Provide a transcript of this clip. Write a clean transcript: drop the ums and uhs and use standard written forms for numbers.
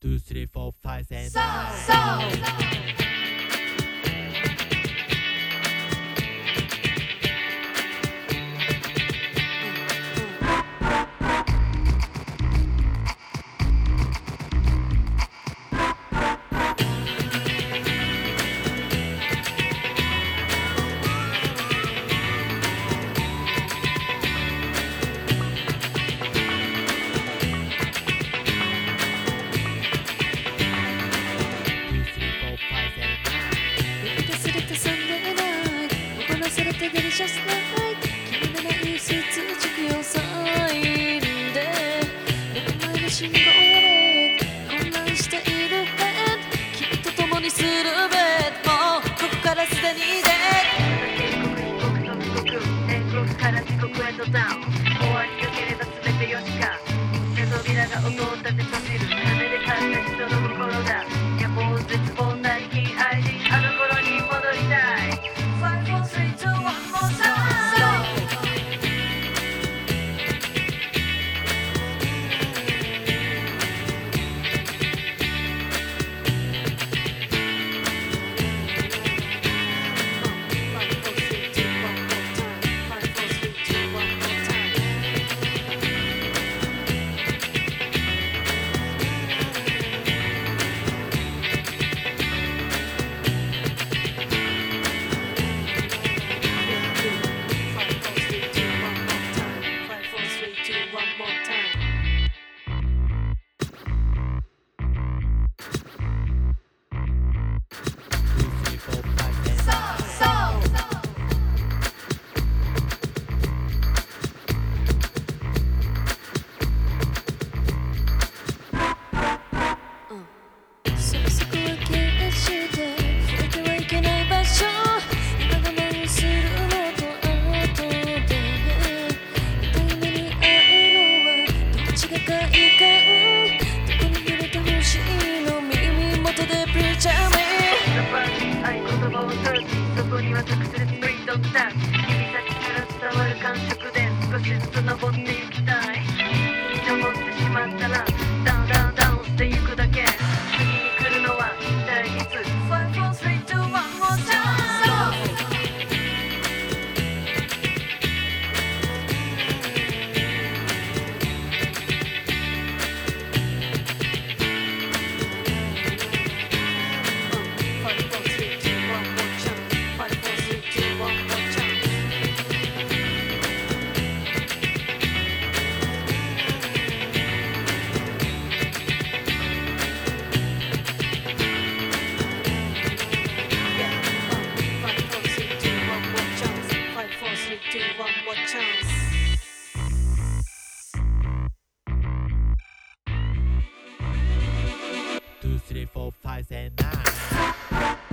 2, 3, 4, 5, 6, 7, 8. Delicious night 君のないスーツ着用サインで目の前の信号で混乱しているヘッ君と共にするベッドもうここからすでに天国から地獄へとダウン終わりよければ全てよしか手扉が音を立て閉じる金で買った人の心だ野望絶望な生き愛人あの頃に戻りたい5, 4, 3, 2, 1 more timeそこには直接ストリートスタッフ指先から伝わる感触で少しずつ登っていきたい登ってしまったらダウンダウンダウンしていくだけ次に来るのは一体いつ5, 4, 3, 2, 1 more time one more chance. 2, 3, 4, 5, 6, 7, 8.